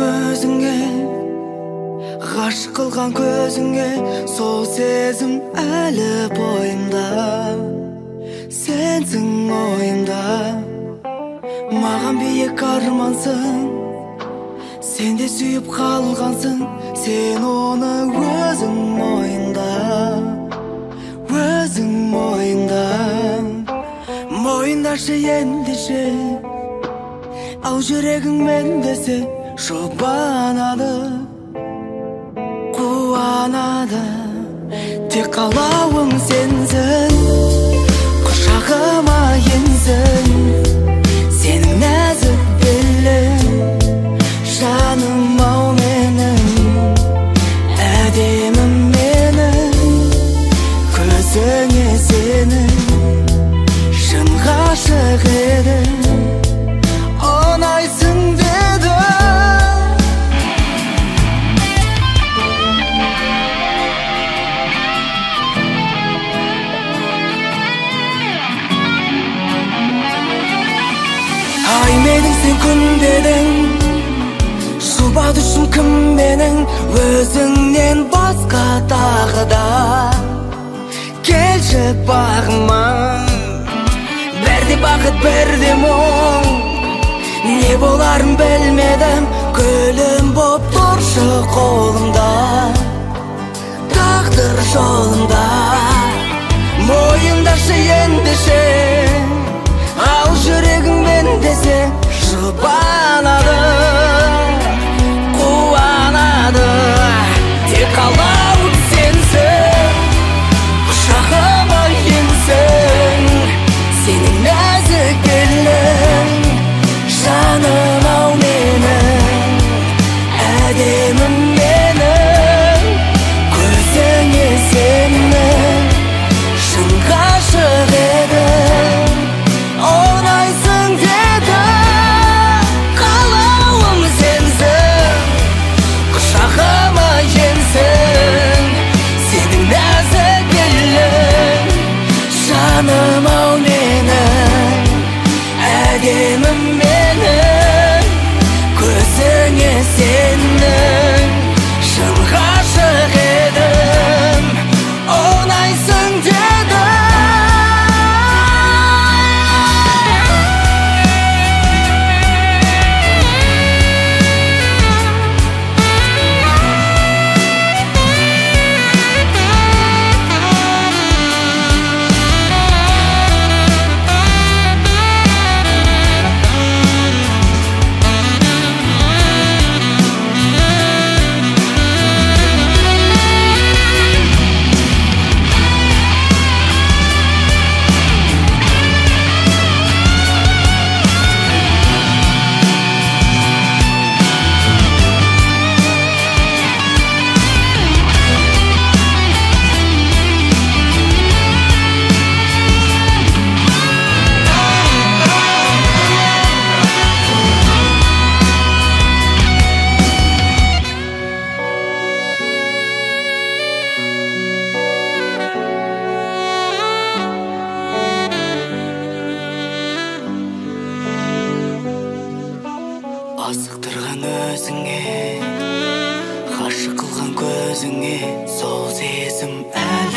өзіңе, ғашық қылған көзіңе, сол сезім әлі бойымда. Сенсің ойымда, маған биік армансың, сен де сүйіп қалғансың, сен оны өзің мойында, өзің мойында. Мойындашы ендеше, ал жүрегің мендесе жұбанады, қуанады. Тек қалауым сенсің, құшағыма енсің, сенің нәзік белің, жаным ау менің, әдемім менің, көзіңе сенің, шын ғашық едің, ұнайсың деді. Ай менің сен күн дедің, жұбату үшін кім менің, өзіңнен басқа тағы да келші бағыма. Бірде бақыт бірде мұң, не боларын білмедім, гүлім боп тұршы қолымда, тағдыр жолында. Мойындашы ендеше, ал жүрегің мендесе жұбанады, қуанады. Тек қалауым сенсің, құшағыма енсің, сенің нәзік белің, жаным ау менің, әдемім менің, көзіңе сенің, шын ғашық едім, ұнайсың деді. Қалауым сенсің, құшағыма енсің, сенің нәзік белің, жаным ау менің, әдемім менің, көзіңе сенің, шын ғашық едім, ұнайсың деді. Асықтырған өзіңе, ғашық қылған көзіңе, сол сезім әлі